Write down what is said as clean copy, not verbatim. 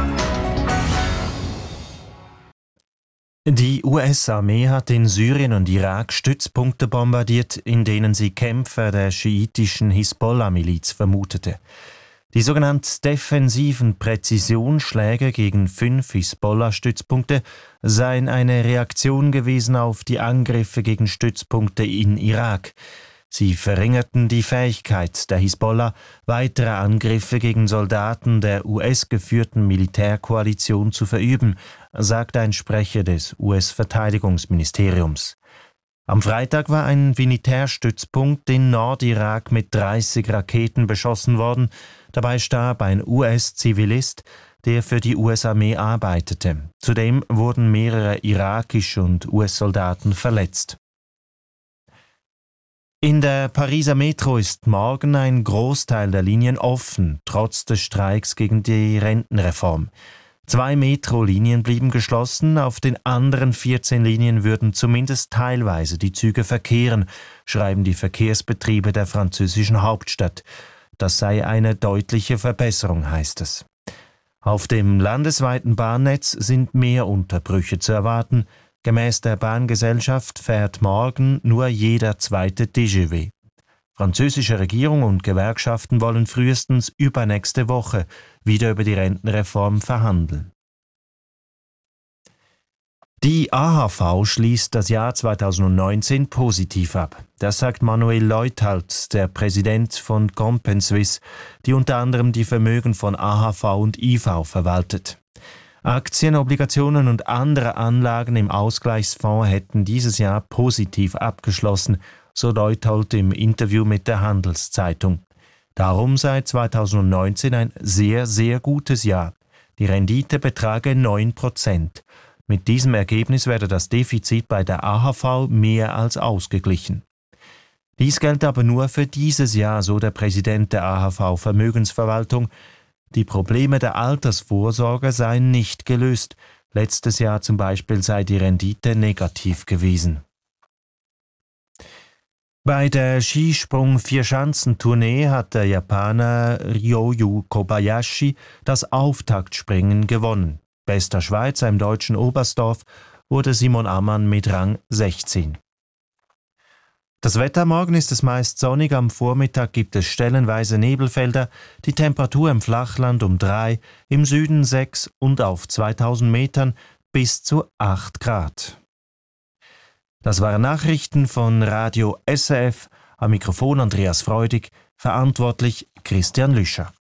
Die US-Armee hat in Syrien und Irak Stützpunkte bombardiert, in denen sie Kämpfer der schiitischen Hisbollah-Miliz vermutete. Die sogenannten defensiven Präzisionsschläge gegen 5 Hisbollah-Stützpunkte seien eine Reaktion gewesen auf die Angriffe gegen Stützpunkte in Irak. Sie verringerten die Fähigkeit der Hisbollah, weitere Angriffe gegen Soldaten der US-geführten Militärkoalition zu verüben, sagt ein Sprecher des US-Verteidigungsministeriums. Am Freitag war ein Militärstützpunkt in Nordirak mit 30 Raketen beschossen worden. Dabei starb ein US-Zivilist, der für die US-Armee arbeitete. Zudem wurden mehrere irakische und US-Soldaten verletzt. In der Pariser Metro ist morgen ein Großteil der Linien offen, trotz des Streiks gegen die Rentenreform. 2 Metrolinien blieben geschlossen, auf den anderen 14 Linien würden zumindest teilweise die Züge verkehren, schreiben die Verkehrsbetriebe der französischen Hauptstadt. Das sei eine deutliche Verbesserung, heißt es. Auf dem landesweiten Bahnnetz sind mehr Unterbrüche zu erwarten. Gemäß der Bahngesellschaft fährt morgen nur jeder zweite TGV. Französische Regierung und Gewerkschaften wollen frühestens übernächste Woche wieder über die Rentenreform verhandeln. Die AHV schließt das Jahr 2019 positiv ab. Das sagt Manuel Leuthold, der Präsident von Compenswiss, die unter anderem die Vermögen von AHV und IV verwaltet. Aktien, Obligationen und andere Anlagen im Ausgleichsfonds hätten dieses Jahr positiv abgeschlossen, so Leuthold im Interview mit der Handelszeitung. Darum sei 2019 ein sehr, sehr gutes Jahr. Die Rendite betrage 9%. Mit diesem Ergebnis werde das Defizit bei der AHV mehr als ausgeglichen. Dies gelte aber nur für dieses Jahr, so der Präsident der AHV Vermögensverwaltung. Die Probleme der Altersvorsorge seien nicht gelöst. Letztes Jahr zum Beispiel sei die Rendite negativ gewesen. Bei der Skisprung-Vierschanzentournee hat der Japaner Ryoyu Kobayashi das Auftaktspringen gewonnen. Bester Schweizer im deutschen Oberstdorf wurde Simon Ammann mit Rang 16. Das Wetter: morgen ist es meist sonnig, am Vormittag gibt es stellenweise Nebelfelder, die Temperatur im Flachland um 3, im Süden 6 und auf 2000 Metern bis zu 8 Grad. Das waren Nachrichten von Radio SRF, am Mikrofon Andreas Freudig, verantwortlich Christian Lüscher.